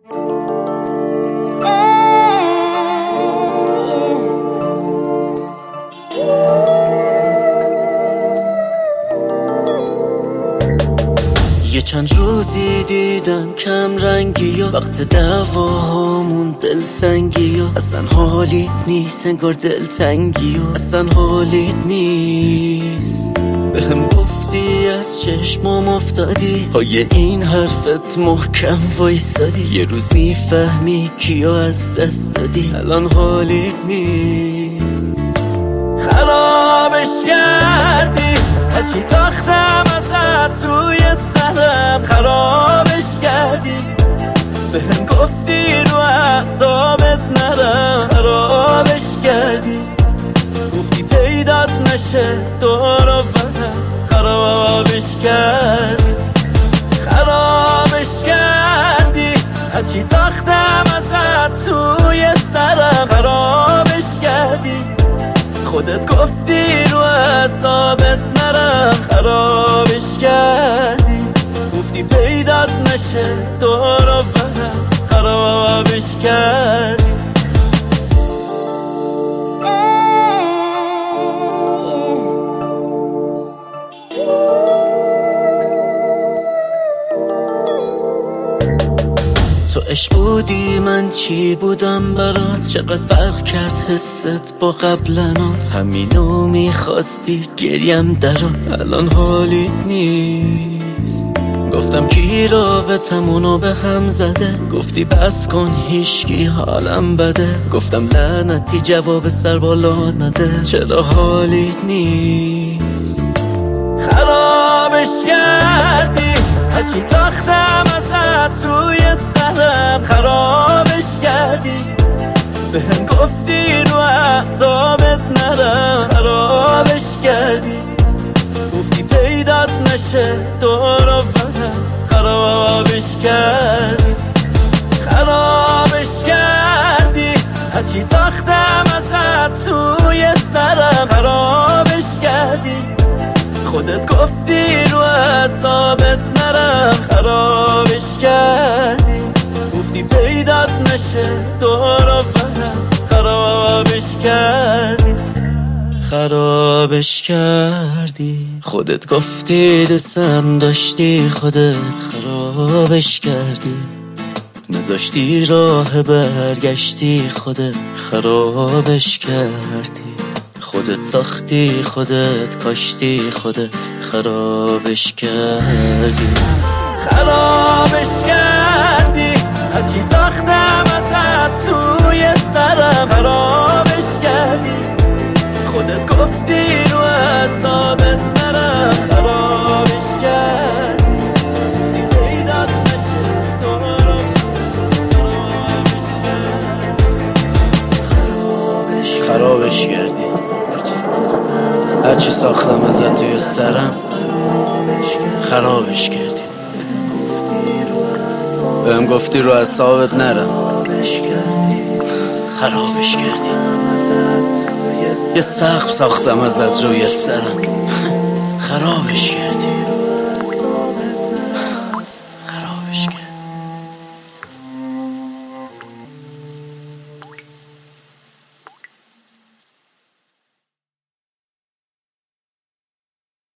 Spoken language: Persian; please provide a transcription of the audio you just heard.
یه چند روزی دیدم کم رنگی و وقت دعواهامون دل سنگی و اصلا حالیت نیست، انگار دل تنگی و اصلا حالیت نیست. بهم گفتی از چشمام افتادی، پای این حرفت محکم وایسادی، یه روز میفهمی کیو از دست دادی، الان حالیت نیست. خرابش کردی هرچی ساختم ازت توی سرم، خرابش کردی. بهم گفتی رو اعصابت نرم، خرابش کردی. گفتی پیدات نشه دور و برم، خرابش کردی. خرابش کردی هرچی ساختم ازت توی سرم، خرابش کردی. خودت گفتی رو اعصابت نرم، خرابش کردی. گفتی پیدات نشه دور و برم، خرابش کردی. تو عشق بودی من چی بودم برات، چقدر فرق کرد حست با قبلنات. همینو میخواستی گریم درات، الان حالیت نیست. گفتم کی رابطمونو به هم زده، گفتی بس کن هیچکی حالم بده. گفتم لعنتی جواب سر بالا نده، چرا حالیت نیست. خرابش کردی هرچی ساختم ازت توی سرم، خرابش کردی. بهم گفتی رو اعصابت نرم، خرابش کردی. گفتی پیدات نشه دور و برم، خرابش کردی. خرابش کردی هرچی ساختم ازت توی سرم، خرابش کردی. خودت گفتی رو اعصابت نرم، خرابش کردی. گفتی پیدات نشه دور و برم، خرابش کردی. خرابش کردی. خودت گفتی دوستم داشتی، خودت خرابش کردی. نذاشتی راه برگشتی، خودت خرابش کردی. خودت ساختی، خودت کاشتی، خودت خرابش کردی. خرابش کردی هرچی ساختم ازت توی سرم، خرابش کردی. خودت گفتی رو اعصابت نرم، خرابش کردی. گفتی پیدات نشه دور و خرابش کردی. هرچی ساختم ازت توی سرم، خرابش کردی. بهم گفتی رو اعصابت نرم، خرابش کردی. یه سقف ساختم ازت روی سرم، خرابش کردی.